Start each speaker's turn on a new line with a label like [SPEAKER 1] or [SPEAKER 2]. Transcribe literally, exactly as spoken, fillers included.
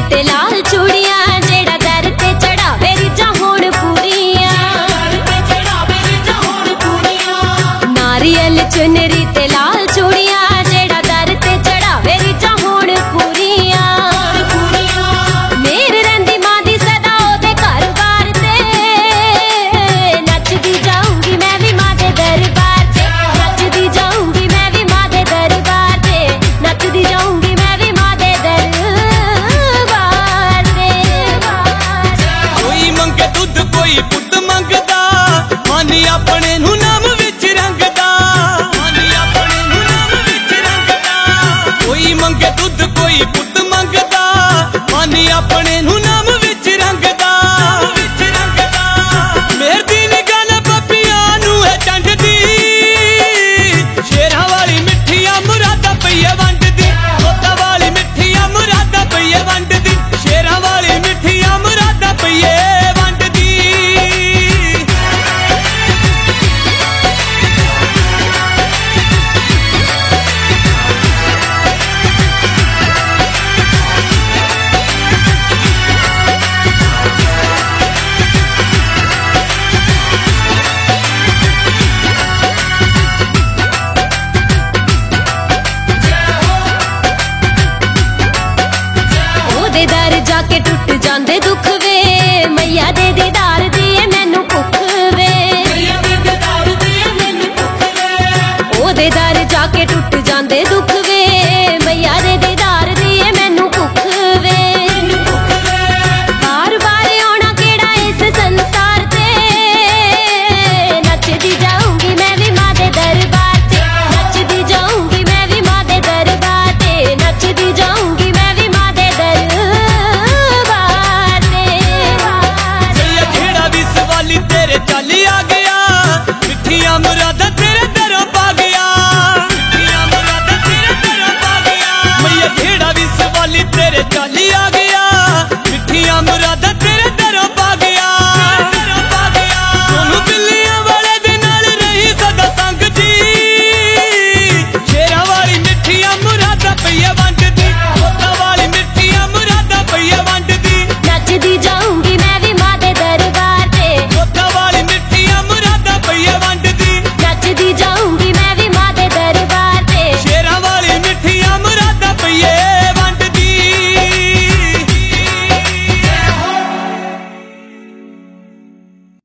[SPEAKER 1] ते लाल चूड़ियां जेड़ा दर ते चढ़ावे रिजा होण पूरियां नारियल चुनरी ते लाल चूड़ियां जेड़ा दर ते चढ़ावे रिजा होण पूरियां मेरे रंदी मां दी सदा ओदे घर बार ते नचदी जाऊंगी मैं भी मां दे दरबार ते नचदी जाऊंगी मैं भी मां दे दरबार ते नचदी जाऊंगी मैं भी मां दे दरबार ते
[SPEAKER 2] कोई मंगे दुध कोई पुत मंगदा मानी अपने नू नाम विच रंगदा मानी अपने नू नाम विच रंगदा कोई मंगे दुध कोई पुत मंगदा मानी अपने नू नाम विच रंगदा विच रंगदा मेरे दी निगाह ना पपियां नू है चंडदी शेरां वाली मिठिया मुरादा पईए वंडदी तोता वाली मिठिया मुरादा पईए वंडदी शेरां वाली मिठिया मुरादा पईए वंडदी
[SPEAKER 1] ओदे दर जाके